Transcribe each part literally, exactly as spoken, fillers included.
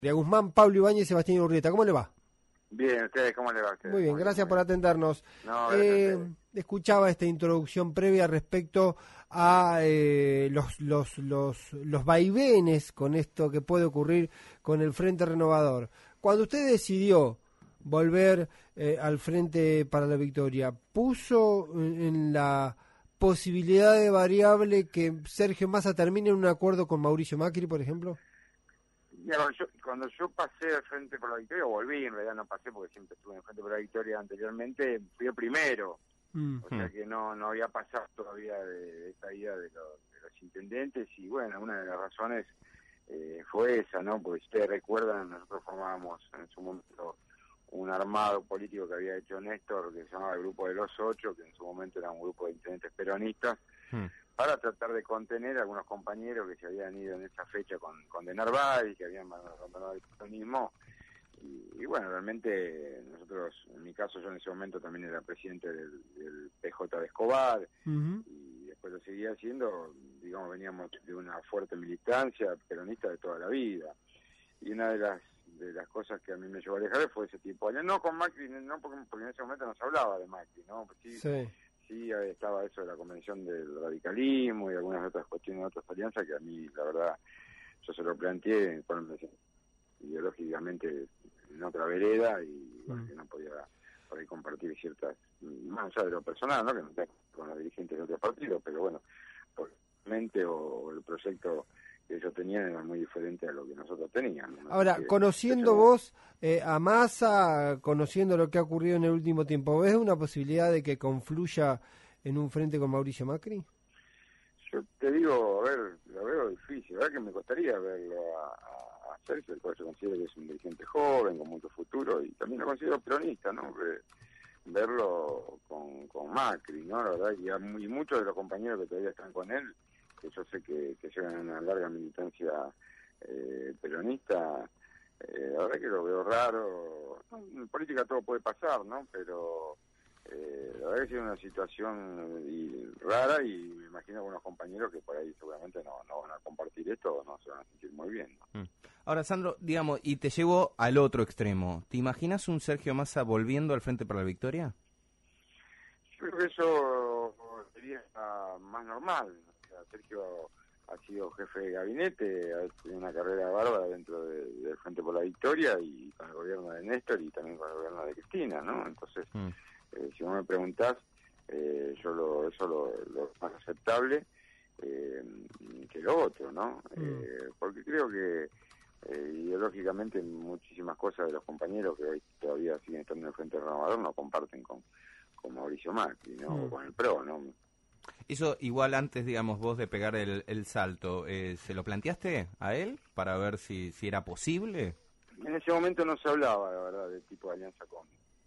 De Guzmán, Pablo Ibáñez, Sebastián Urrieta. ¿Cómo le va? Bien, ¿ustedes cómo le va a ustedes? Muy bien, gracias por atendernos. No, eh, escuchaba esta introducción previa respecto a eh, los, los, los, los vaivenes con esto que puede ocurrir con el Frente Renovador. Cuando usted decidió volver eh, al Frente para la Victoria, ¿puso en, en la posibilidad de variable que Sergio Massa termine en un acuerdo con Mauricio Macri, por ejemplo? Mira, yo, cuando yo pasé al Frente por la Victoria, volví, en realidad no pasé porque siempre estuve en el Frente por la Victoria anteriormente, fui el primero, mm. o sea que no no había pasado todavía de, de esta ida de, lo, de los intendentes, y bueno, una de las razones eh, fue esa, ¿no? Porque si ustedes recuerdan, nosotros formábamos en su momento un armado político que había hecho Néstor, que se llamaba el Grupo de los Ocho, que en su momento era un grupo de intendentes peronistas, mm. para tratar de contener a algunos compañeros que se habían ido en esa fecha con, con de Narváez, que habían abandonado el peronismo. Y, y bueno, realmente nosotros, en mi caso, yo en ese momento también era presidente del, del P J de Escobar, uh-huh. y después lo seguía haciendo, digamos, veníamos de una fuerte militancia peronista de toda la vida. Y una de las de las cosas que a mí me llevó a alejar fue ese tipo de años. No con Macri, no porque, porque en ese momento no se hablaba de Macri, ¿no? Pues sí, sí. Sí, estaba eso de la convención del radicalismo y algunas otras cuestiones, otras alianzas que a mí, la verdad, yo se lo planteé ponerme ideológicamente en otra vereda y bueno, mm. que no podía por ahí compartir ciertas, más allá de lo personal, ¿no? Que no tengo con los dirigentes de otros partidos, pero bueno, por mente o el proyecto que ellos tenían era muy diferente a lo que nosotros teníamos, ¿no? Ahora, que, conociendo vos eh, a Massa, conociendo lo que ha ocurrido en el último tiempo, ¿ves una posibilidad de que confluya en un frente con Mauricio Macri? Yo te digo, a ver, lo veo difícil, la verdad que me costaría verlo a, a, a Sergio, el cual yo considero que es un dirigente joven, con mucho futuro, y también lo considero peronista, ¿no? Que verlo con, con Macri, ¿no? La verdad, y, a, y muchos de los compañeros que todavía están con él, que yo sé que, que llevan una larga militancia eh, peronista, eh, la verdad que lo veo raro. En política todo puede pasar, ¿no? Pero eh, la verdad que es una situación y, rara, y me imagino algunos compañeros que por ahí seguramente no, no van a compartir esto o no se van a sentir muy bien, ¿no? Mm. Ahora, Sandro, digamos, y te llevo al otro extremo. ¿Te imaginas un Sergio Massa volviendo al Frente para la Victoria? Yo creo que eso sería más normal. Sergio ha sido jefe de gabinete, ha tenido una carrera bárbara dentro de, del Frente por la Victoria y con el gobierno de Néstor y también con el gobierno de Cristina, ¿no? Entonces, mm. eh, si vos me preguntás, eh, yo lo, eso lo, lo más aceptable eh, que lo otro, ¿no? Mm. Eh, porque creo que eh, ideológicamente muchísimas cosas de los compañeros que hoy todavía siguen estando en el Frente Renovador no comparten con, con Mauricio Macri, ¿no? Mm. O con el P R O, ¿no? Eso igual antes, digamos, vos de pegar el, el salto, eh, ¿se lo planteaste a él para ver si, si era posible? En ese momento no se hablaba, la verdad, de tipo de alianza con,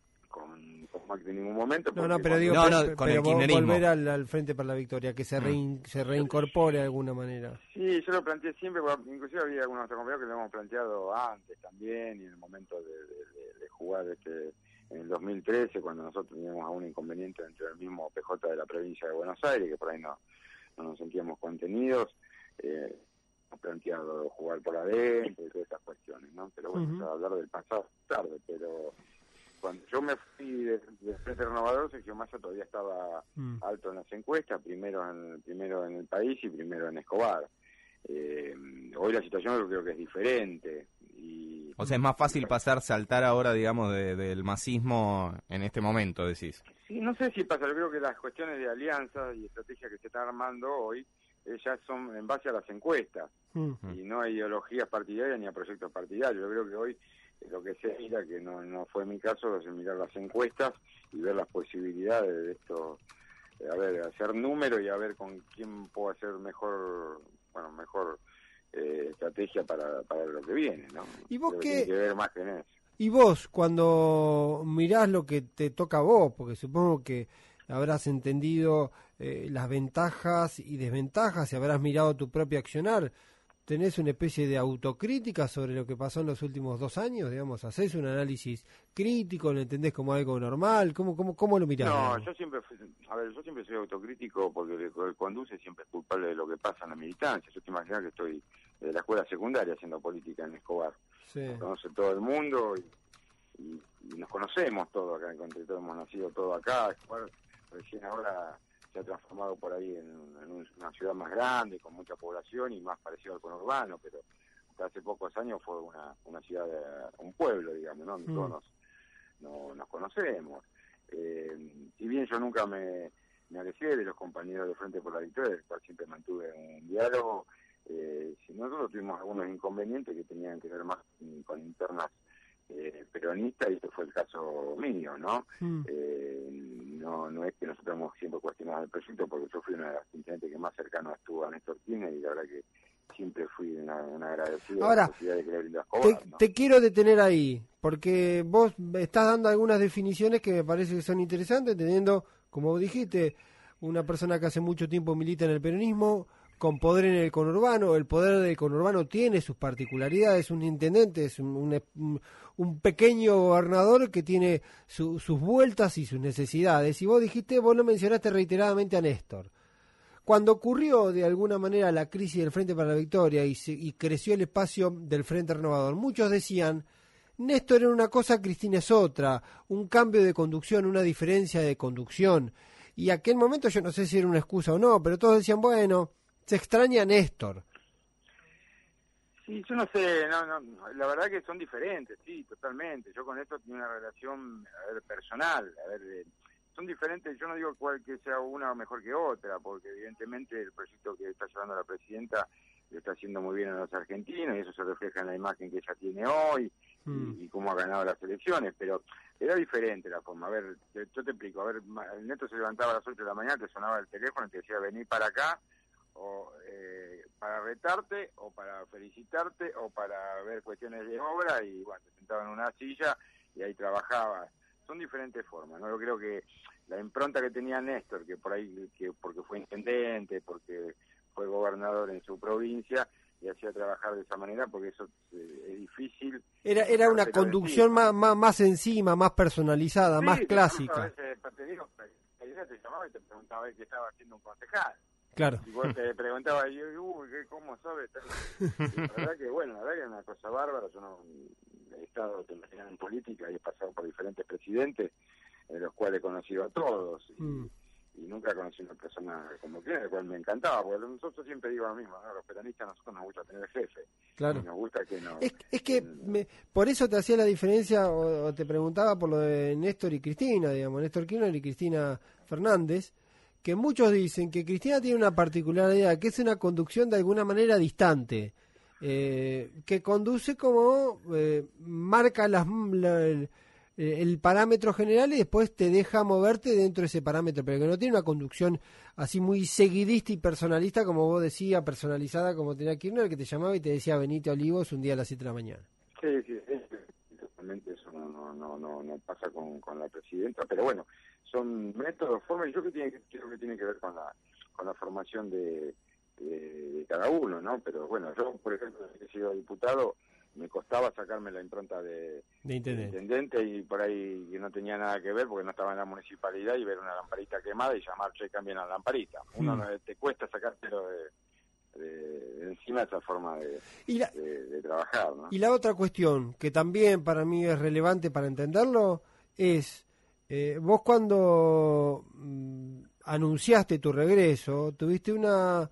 con, con Macri en ningún momento. No, no, pero digo, no, pero, no, con pero el kirchnerismo. Volver al, al Frente para la Victoria, que se, rein, se reincorpore de alguna manera. Sí, yo lo planteé siempre, inclusive había algunos otros compañeros que lo hemos planteado antes también, y en el momento de, de, de jugar este... en el dos mil trece, cuando nosotros teníamos algún inconveniente entre el mismo P J de la provincia de Buenos Aires, que por ahí no, no nos sentíamos contenidos, eh, hemos planteado jugar por adentro y todas esas cuestiones, ¿no? Pero bueno, uh-huh. hablar del pasado tarde, pero cuando yo me fui del de Frente Renovador, Sergio Massa todavía estaba uh-huh. alto en las encuestas, primero en, primero en el país y primero en Escobar. Eh, hoy la situación yo creo que es diferente. Y o sea, es más fácil pasar, saltar ahora, digamos, de, del masismo en este momento, decís. Sí, no sé si pasa, yo creo que las cuestiones de alianzas y estrategias que se están armando hoy eh, ya son en base a las encuestas, uh-huh. y no a ideologías partidarias ni a proyectos partidarios. Yo creo que hoy eh, lo que se mira, que no, no fue mi caso, es mirar las encuestas y ver las posibilidades de esto, eh, a ver, hacer números y a ver con quién puedo hacer mejor, bueno, mejor... Eh, estrategia para, para lo que viene, ¿no? ¿Y vos qué? Tiene que ver más que en eso. ¿Y vos, cuando mirás lo que te toca a vos, porque supongo que habrás entendido eh, las ventajas y desventajas y habrás mirado tu propio accionar, ¿tenés una especie de autocrítica sobre lo que pasó en los últimos dos años? Digamos, ¿hacés un análisis crítico? ¿Lo entendés como algo normal? ¿Cómo, cómo, cómo lo mirás? No, yo siempre, a ver, yo siempre soy autocrítico porque el que conduce siempre es culpable de lo que pasa en la militancia. Yo te imaginas que estoy de la escuela secundaria haciendo política en Escobar. Sí. Nos conoce todo el mundo y, y, y nos conocemos todos acá, entre todos hemos nacido todos acá. Escobar recién ahora se ha transformado por ahí en, en una ciudad más grande, con mucha población y más parecido al conurbano, pero hasta hace pocos años fue una, una ciudad, un pueblo, digamos, ¿no? Donde mm. todos nos, no, nos conocemos. Eh, si bien yo nunca me, me alejé de los compañeros de Frente por la Victoria, del cual siempre mantuve un diálogo, eh, si nosotros tuvimos algunos inconvenientes que tenían que ver más con internas eh, peronistas, y este fue el caso mío, ¿no? Mm. Eh, no no es que nosotros hemos siempre cuestionado el proyecto, porque yo fui una de las intendentes que más cercano estuvo a Néstor Kirchner, y la verdad que siempre fui una, una agradecida Ahora, a la posibilidad de querer ir a Escobar, te, ¿no? te quiero detener ahí, porque vos estás dando algunas definiciones que me parece que son interesantes, teniendo, como vos dijiste, una persona que hace mucho tiempo milita en el peronismo, con poder en el conurbano. El poder del conurbano tiene sus particularidades, un intendente es un, un, un pequeño gobernador que tiene su, sus vueltas y sus necesidades. Y vos dijiste, vos lo mencionaste reiteradamente a Néstor. Cuando ocurrió de alguna manera la crisis del Frente para la Victoria y, se, y creció el espacio del Frente Renovador, muchos decían, Néstor era una cosa, Cristina es otra, un cambio de conducción, una diferencia de conducción. Y aquel momento yo no sé si era una excusa o no, pero todos decían, bueno, se extraña a Néstor. Sí, yo no sé, no, no, la verdad que son diferentes, sí, totalmente. Yo con Néstor tengo una relación, a ver, personal, a ver, eh, son diferentes. Yo no digo cuál que sea una mejor que otra, porque evidentemente el proyecto que está llevando la presidenta lo está haciendo muy bien a los argentinos, y eso se refleja en la imagen que ella tiene hoy, mm. y, y cómo ha ganado las elecciones, pero era diferente la forma. A ver, te, yo te explico, a ver, el Néstor se levantaba a las ocho de la mañana, te sonaba el teléfono y te decía, vení para acá, o eh, para retarte, o para felicitarte, o para ver cuestiones de obra, y bueno, te sentaba en una silla y ahí trabajaba. Son diferentes formas, ¿no? Yo creo que la impronta que tenía Néstor, que por ahí, que porque fue intendente, porque fue gobernador en su provincia, y hacía trabajar de esa manera, porque eso eh, es difícil. Era era una conducción más, más más encima, más personalizada, sí, más clásica. A veces te digo, te llamaba y te preguntaba qué estaba haciendo un concejal. Claro. Y vos te preguntabas, y yo, uy, ¿cómo sabes? La verdad que, bueno, la verdad que es una cosa bárbara. Yo no he estado en política y he pasado por diferentes presidentes, en los cuales he conocido a todos. Y, mm. y nunca conocí a una persona como que, la cual me encantaba, porque nosotros siempre digo lo mismo, ¿no? Los peronistas, a nosotros nos gusta tener jefe. Claro. Y nos gusta que nos... Es, es que me, por eso te hacía la diferencia, o, o te preguntaba por lo de Néstor y Cristina, digamos, Néstor Kirchner y Cristina Fernández, que muchos dicen que Cristina tiene una particularidad, que es una conducción de alguna manera distante, eh, que conduce como, eh, marca las, la, el, el parámetro general y después te deja moverte dentro de ese parámetro, pero que no tiene una conducción así muy seguidista y personalista, como vos decías, personalizada como tenía Kirchner, que te llamaba y te decía venite a Olivos un día a las siete de la mañana. Sí, sí, sí, totalmente eso no, no, no, no, no pasa con, con la presidenta, pero bueno, son métodos, formas, y yo que tiene, creo que tiene que ver con la con la formación de, de, de cada uno, ¿no? Pero bueno, yo, por ejemplo, desde que he sido diputado, me costaba sacarme la impronta de, de, intendente. de intendente, y por ahí que no tenía nada que ver, porque no estaba en la municipalidad, y ver una lamparita quemada y llamar, che, cambien la lamparita. Uno hmm. te cuesta sacártelo de... De, de encima esa forma de, la, de, de trabajar, ¿no? Y la otra cuestión, que también para mí es relevante para entenderlo, es, eh, vos cuando mm, anunciaste tu regreso, tuviste una,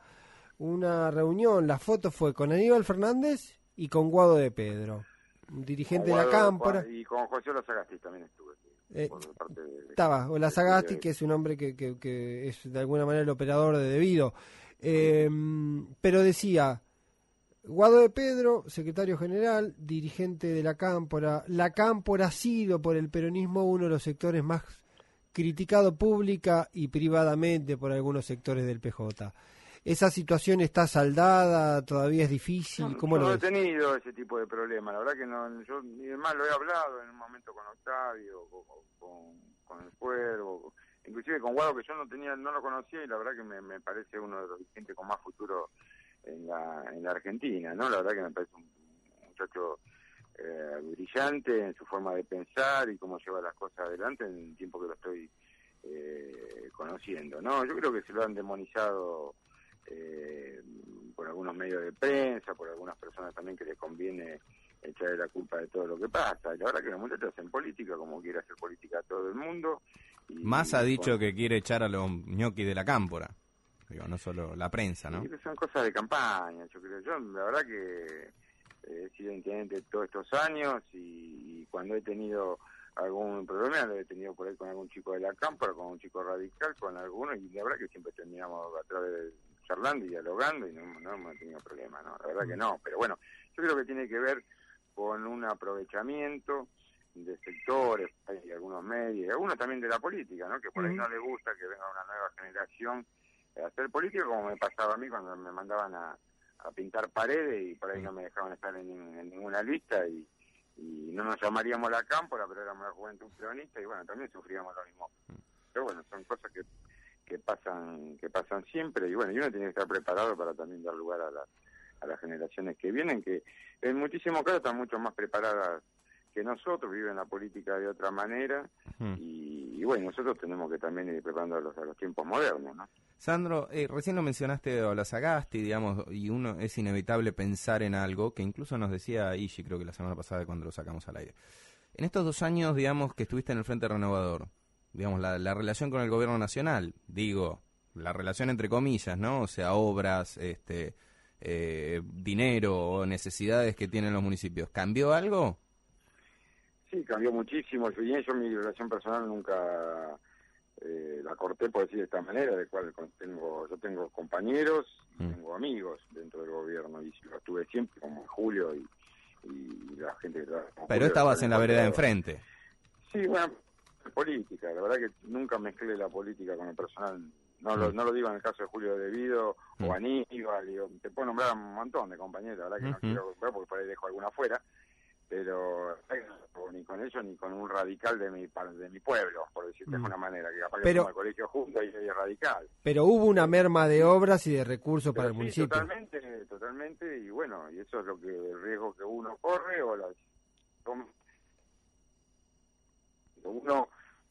una reunión, la foto fue con Aníbal Fernández y con Guado de Pedro, un dirigente Guado, de la Cámpora. Y con José Olazagasti también estuve. Eh, estaba, Olazagasti, que es un hombre que, que, que es de alguna manera el operador de Debido. Eh, pero decía, Guado de Pedro, secretario general, dirigente de la Cámpora. La Cámpora ha sido por el peronismo uno de los sectores más criticados pública y privadamente por algunos sectores del P J. ¿Esa situación está saldada? ¿Todavía es difícil? No, ¿Cómo yo lo no ves? he tenido ese tipo de problema. La verdad que no, yo ni más lo he hablado en un momento con Octavio, con, con, con el Cuervo, inclusive con Guado, que yo no tenía, no lo conocía, y la verdad que me, me parece uno de los dirigentes con más futuro en la, en la Argentina, ¿no? La verdad que me parece un muchacho eh, brillante en su forma de pensar y cómo lleva las cosas adelante en el tiempo que lo estoy eh, conociendo, ¿no? Yo creo que se lo han demonizado, eh, por algunos medios de prensa, por algunas personas también que les conviene echarle la culpa de todo lo que pasa. Y la verdad que los muchachos hacen política como quiere hacer política todo el mundo. Y, Massa ha dicho bueno, que quiere echar a los ñoquis de la cámpora. Digo, no solo la prensa, ¿no? Sí, son cosas de campaña, yo creo. Yo, la verdad que eh, he sido intendente todos estos años y, y cuando he tenido algún problema lo he tenido por ahí con algún chico de la cámpora, con un chico radical, con alguno, y la verdad que siempre terminamos a través de charlando y dialogando y no, no hemos tenido problema, ¿no? La verdad que no, pero bueno, yo creo que tiene que ver con un aprovechamiento de sectores, hay algunos medios, y algunos también de la política, ¿no? Que por ahí no les gusta que venga una nueva generación a hacer política, como me pasaba a mí cuando me mandaban a, a pintar paredes y por ahí no me dejaban estar en, en ninguna lista y, y no nos llamaríamos la cámpora, pero éramos la juventud peronista y bueno, también sufríamos lo mismo. Pero bueno, son cosas que que pasan que pasan siempre y bueno, y uno tiene que estar preparado para también dar lugar a las a las generaciones que vienen, que en muchísimos casos están mucho más preparadas que nosotros, viven la política de otra manera, uh-huh. y, y bueno, nosotros tenemos que también ir preparando a los, a los tiempos modernos, ¿no? Sandro, eh, recién lo mencionaste a la Sagasti, digamos, y uno es inevitable pensar en algo que incluso nos decía Ishi, creo que la semana pasada cuando lo sacamos al aire. En estos dos años, digamos, que estuviste en el Frente Renovador, digamos, la, la relación con el gobierno nacional, digo, la relación entre comillas, ¿no? O sea, obras, este, eh, dinero o necesidades que tienen los municipios, ¿cambió algo? Sí, cambió muchísimo. Si bien yo mi relación personal nunca eh, la corté, por decir de esta manera, de cual tengo, yo tengo compañeros, mm. tengo amigos dentro del gobierno y lo estuve siempre, como Julio y, y la gente que trabaja. Pero Julio, estabas en la vereda de enfrente. Sí, bueno, política, la verdad que nunca mezclé la política con el personal. No, mm. lo, no lo digo en el caso de Julio Devido mm. o Aníbal, digo, te puedo nombrar un montón de compañeros, la verdad que mm-hmm. no quiero, porque por ahí dejo alguna afuera. Pero ni con ellos ni con un radical de mi de mi pueblo, por decirte mm. de una manera, que capaz pero, que al colegio junto y es radical. Pero hubo una merma de obras y de recursos pero para el sí, municipio. Totalmente, totalmente, y bueno, y eso es lo que el riesgo que uno corre o la uno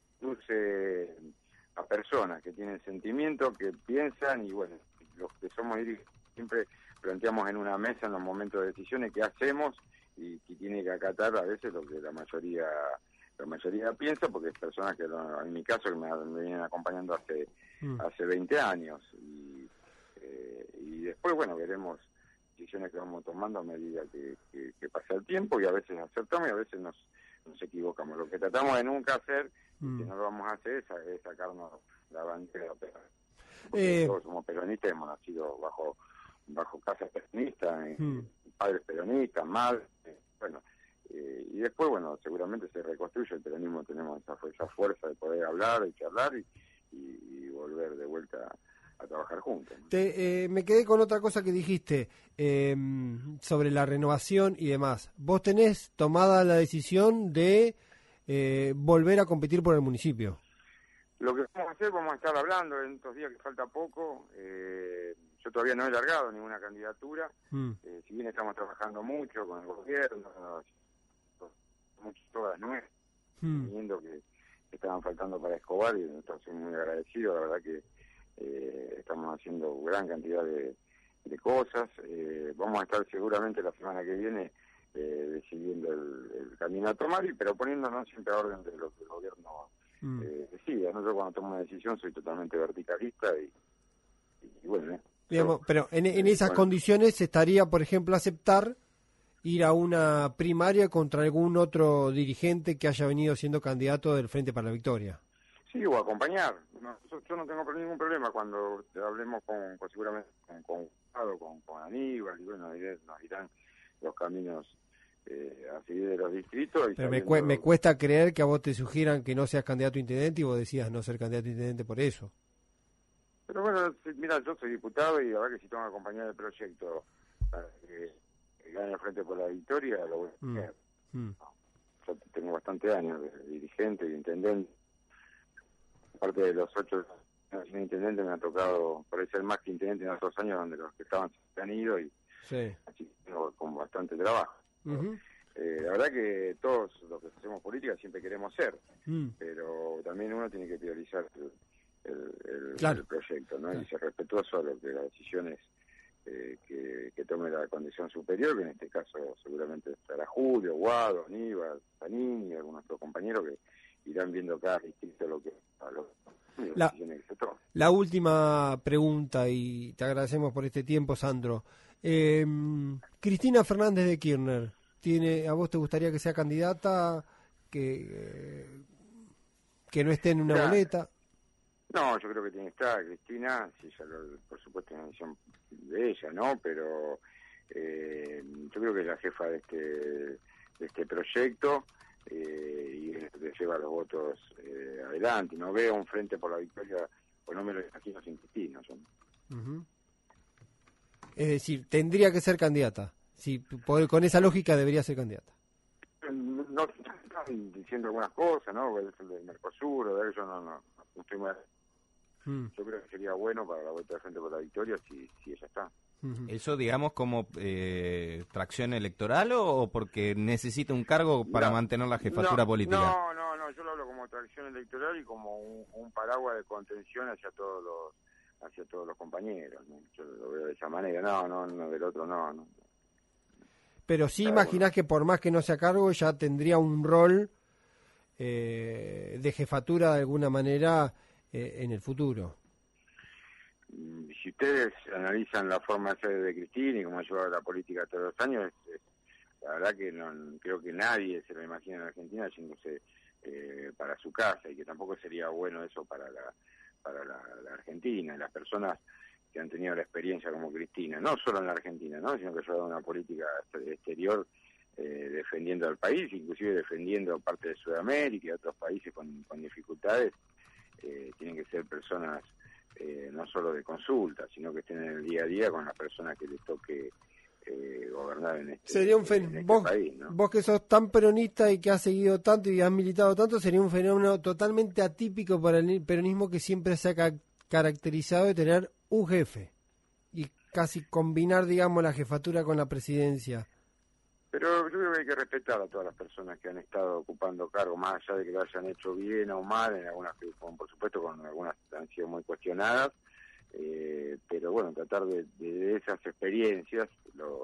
use a personas que tienen sentimientos, que piensan y bueno, los que somos siempre planteamos en una mesa en los momentos de decisiones qué hacemos y que tiene que acatar a veces lo que la mayoría la mayoría piensa, porque es personas que en mi caso que me, me vienen acompañando hace mm. hace veinte años y, eh, y después bueno veremos decisiones que vamos tomando a medida que, que, que pasa el tiempo y a veces acertamos y a veces nos, nos equivocamos. Lo que tratamos de nunca hacer mm. y que no lo vamos a hacer es, es sacarnos la bandera, porque eh. todos somos peronistas, hemos nacido bajo bajo casas peronistas, mm. padres peronistas, madres, bueno, eh, y después, bueno, seguramente se reconstruye el peronismo, tenemos esa, esa fuerza de poder hablar y charlar y, y, y volver de vuelta a, a trabajar juntos, ¿no? Te, eh, me quedé con otra cosa que dijiste eh, sobre la renovación y demás. Vos tenés tomada la decisión de eh, volver a competir por el municipio. Lo que vamos a hacer, vamos a estar hablando en estos días que falta poco. Eh, yo todavía no he largado ninguna candidatura. Mm. Eh, si bien estamos trabajando mucho con el gobierno, muchas todas nuevas, mm. viendo que estaban faltando para Escobar y estoy muy agradecido. La verdad que eh, estamos haciendo gran cantidad de, de cosas. Eh, vamos a estar seguramente la semana que viene eh, decidiendo el, el camino a tomar, y pero poniéndonos siempre a orden de lo que el gobierno Mm. Eh, sí, yo cuando tomo una decisión soy totalmente verticalista y, y bueno. Eh, Digamos, yo, pero en, en eh, esas bueno, condiciones estaría, por ejemplo, aceptar ir a una primaria contra algún otro dirigente que haya venido siendo candidato del Frente para la Victoria. Sí, o acompañar. No, yo, yo no tengo ningún problema cuando hablemos con, con seguramente con, con, con, con Aníbal y bueno, nos dirán los caminos Eh, a seguir de los distritos. Y Pero me, cu me cuesta creer que a vos te sugieran que no seas candidato a intendente y vos decías no ser candidato a intendente por eso. Pero bueno, mira, yo soy diputado y la verdad que si tengo que acompañar el proyecto para que gane el Frente por la Victoria, lo voy a hacer. Mm. Mm. Yo tengo bastante años de dirigente y intendente. Aparte de los ocho años de intendente me ha tocado, por ser más que intendente en otros años donde los que estaban se han ido y sí. así tengo con bastante trabajo. Uh-huh. eh, la verdad que todos los que hacemos política siempre queremos ser, mm. pero también uno tiene que priorizar el, el, el, claro. el proyecto, ¿no? Claro. Y ser respetuoso a lo que las decisiones eh, que, que tome la condición superior, que en este caso seguramente estará Julio, Guado, Aníbal, Zanini, algunos otros compañeros que irán viendo cada distrito lo que a los La, la última pregunta, y te agradecemos por este tiempo, Sandro. Eh, Cristina Fernández de Kirchner, ¿tiene, ¿a vos te gustaría que sea candidata, que, eh, que no esté en una ya. boleta? No, yo creo que tiene que estar Cristina, sí, ya lo, por supuesto es una decisión de ella, ¿no? Pero eh, yo creo que es la jefa de este, de este proyecto. Eh, y es que lleva los votos eh, adelante. No veo un Frente por la Victoria, pues no me lo imagino sin Cristina. Uh-huh. Es decir, tendría que ser candidata. Si por, con esa lógica debería ser candidata. No, no están diciendo algunas cosas, ¿no? El de Mercosur, o de eso no, no, no estoy muy... mm. Yo creo que sería bueno para la vuelta de Frente por la Victoria si, si ella está. ¿Eso, digamos, como eh, tracción electoral o porque necesita un cargo para no, mantener la jefatura no, política? No, no, no, yo lo hablo como tracción electoral y como un, un paraguas de contención hacia todos los hacia todos los compañeros, ¿no? Yo lo veo de esa manera, no, no, no del otro no. no. Pero sí imaginás que por más que no sea cargo ya tendría un rol eh, de jefatura de alguna manera eh, en el futuro. Si ustedes analizan la forma de ser de Cristina y cómo ha llevado la política todos los años, es, es, la verdad que no creo que nadie se lo imagina en Argentina yéndose eh, para su casa, y que tampoco sería bueno eso para la para la, la Argentina. Las personas que han tenido la experiencia como Cristina, no solo en la Argentina, ¿no? Sino que ha llevado una política exterior eh, defendiendo al país, inclusive defendiendo parte de Sudamérica y otros países con, con dificultades, eh, tienen que ser personas Eh, no solo de consulta, sino que estén en el día a día con las personas que les toque eh, gobernar en este, sería un fen- en este vos, país, ¿no? Vos que sos tan peronista y que has seguido tanto y has militado tanto, sería un fenómeno totalmente atípico para el peronismo, que siempre se ha ca- caracterizado de tener un jefe y casi combinar, digamos, la jefatura con la presidencia. Pero yo creo que hay que respetar a todas las personas que han estado ocupando cargos, más allá de que lo hayan hecho bien o mal, en algunas, con, por supuesto, con algunas han sido muy cuestionadas, eh, pero bueno, tratar de, de esas experiencias lo,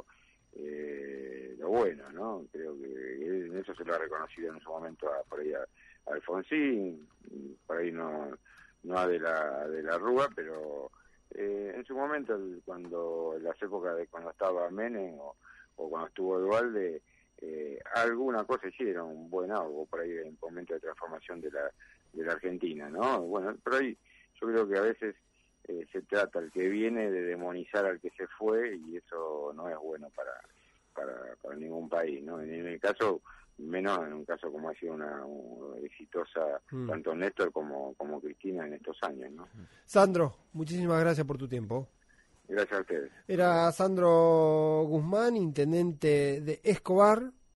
eh, lo bueno, ¿no? Creo que en eso se lo ha reconocido en su momento a, por ahí a, a Alfonsín, por ahí no, no a de la, de la Rúa, pero eh, en su momento, cuando en las épocas de cuando estaba Menem o o cuando estuvo Dualde, eh, alguna cosa hicieron, un buen algo por ahí en el momento de transformación de la de la Argentina, ¿no? Bueno, por ahí yo creo que a veces eh, se trata el que viene de demonizar al que se fue, y eso no es bueno para para, para ningún país, ¿no? En, en el caso, menos en un caso como ha sido una, una exitosa, mm. tanto Néstor como, como Cristina en estos años, ¿no? Sandro, muchísimas gracias por tu tiempo. Gracias a ustedes. Era Sandro Guzmán, intendente de Escobar.